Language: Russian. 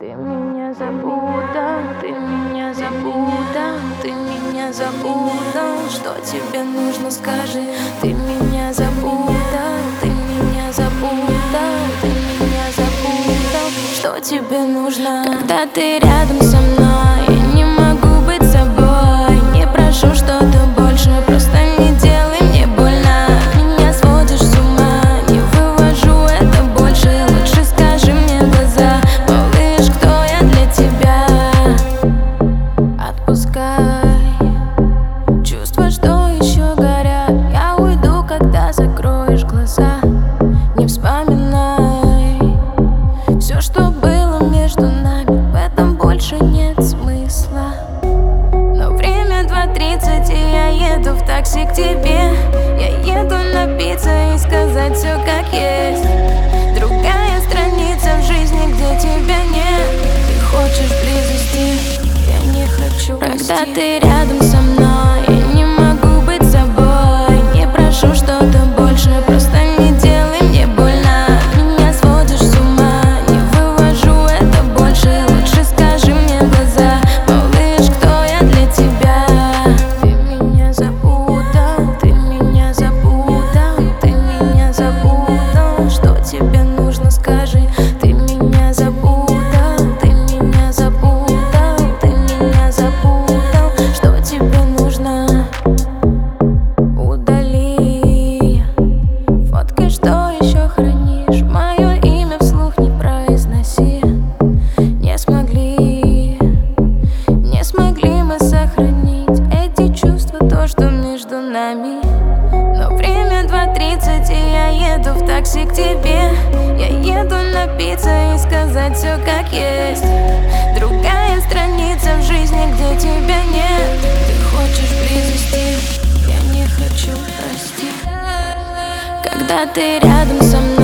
Ты меня запутал, ты меня запутал, ты меня запутал. Что тебе нужно, скажи. Ты меня запутал, ты меня запутал, ты меня запутал. Что тебе нужно? Когда ты рядом со мной, я не могу быть собой. Не прошу что-то больше, просто не делай мне больно. Меня сводишь с ума, не вывожу это больше. Лучше скажи мне в глаза, малыш, кто я для тебя. Отпускай чувства, что еще горят. Я уйду, когда закроешь глаза. Не вспоминай все, что было между нами. В этом больше нет смысла. Но время 2:30, и я еду в такси к тебе. Я еду напиться и сказать все как есть. Другая страница в жизни, где тебя нет. Ты хочешь близости, я не хочу. Когда ты рядом со мной, я не могу быть собой. Не прошу что-то больше, просто не делай мне больно. Меня сводишь с ума, не вывожу это больше. Лучше скажи мне в глаза, малыш, кто я для тебя. Ты меня запутал, ты меня запутал, ты меня запутал. Что тебе нужно, скажи. Ты меня запутал, ты меня запутал, ты меня запутал. Что тебе нужно? Удали фотки, что еще хранишь. Мое имя вслух не произноси. Не смогли мы сохранить эти чувства, то, что между нами. Но время 2:30, и я еду в такси к тебе. Я еду напиться и сказать все как есть. Другая страница в жизни, где тебя нет. Ты хочешь близости, я не хочу, прости. Когда ты рядом со мной,